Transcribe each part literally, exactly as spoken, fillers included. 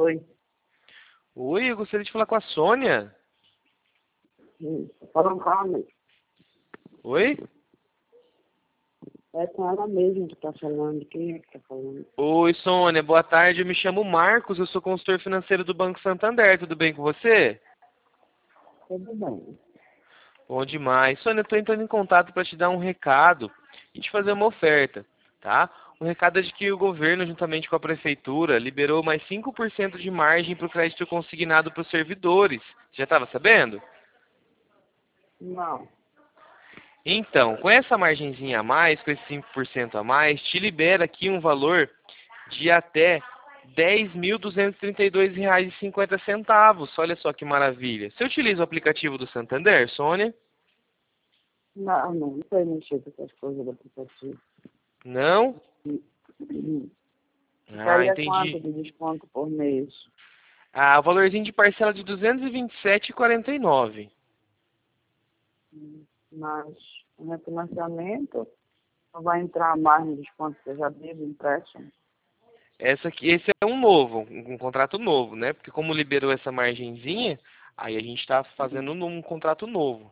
Oi. Oi, eu gostaria de falar com a Sônia. Hum, Falando com ela mesmo. Oi? É com ela mesmo que tá falando. Quem é que tá falando? Oi, Sônia, boa tarde. Eu me chamo Marcos, eu sou consultor financeiro do Banco Santander. Tudo bem com você? Tudo bem. Bom demais. Sônia, eu estou entrando em contato para te dar um recado e te fazer uma oferta, tá? O recado é de que o governo, juntamente com a prefeitura, liberou mais cinco por cento de margem para o crédito consignado para os servidores. Já estava sabendo? Não. Então, com essa margenzinha a mais, com esse cinco por cento a mais, te libera aqui um valor de até dez mil duzentos e trinta e dois reais e cinquenta centavos. Olha só que maravilha. Você utiliza o aplicativo do Santander, Sônia? Não, não. Não sei mexer com essas coisas do aplicativo. Não? Hum. Ah, Ficaria quanto entendi. de desconto por mês? Ah, o valorzinho de parcela de duzentos e vinte e sete reais e quarenta e nove. Hum, Mas o refinanciamento não vai entrar mais no desconto que eu já dei do empréstimo? Essa aqui, esse é um novo, um, um contrato novo, né? Porque como liberou essa margenzinha, aí a gente está fazendo um, um contrato novo.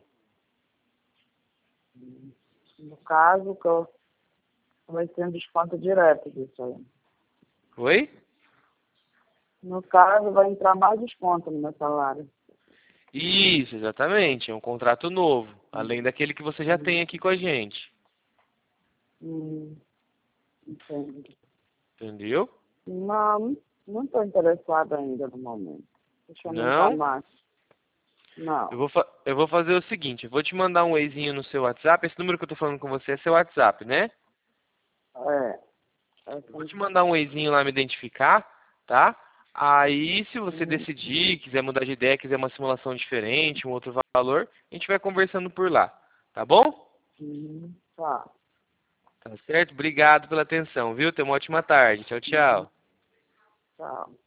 No caso, que eu vai ter um desconto direto disso aí. Oi? No caso, vai entrar mais desconto no meu salário. Isso, exatamente. É um contrato novo, além daquele que você já tem Hum, aqui com a gente. hum, entendo. Entendeu? Não, não estou interessada ainda no momento. Deixa eu aumentar Não? mais. Eu Não. vou, fa- eu vou fazer o seguinte, eu vou te mandar um Whazinho no seu WhatsApp. Esse número que eu tô falando com você é seu WhatsApp, né? É. É Eu vou como- te mandar um Whazinho lá me identificar, tá? Aí, se você hum, decidir, quiser mudar de ideia, quiser uma simulação diferente, um outro valor, a gente vai conversando por lá, tá bom? hum, tá. Tá certo? Obrigado pela atenção, viu? Tenha uma ótima tarde. Tchau, Uhum, tchau. tá.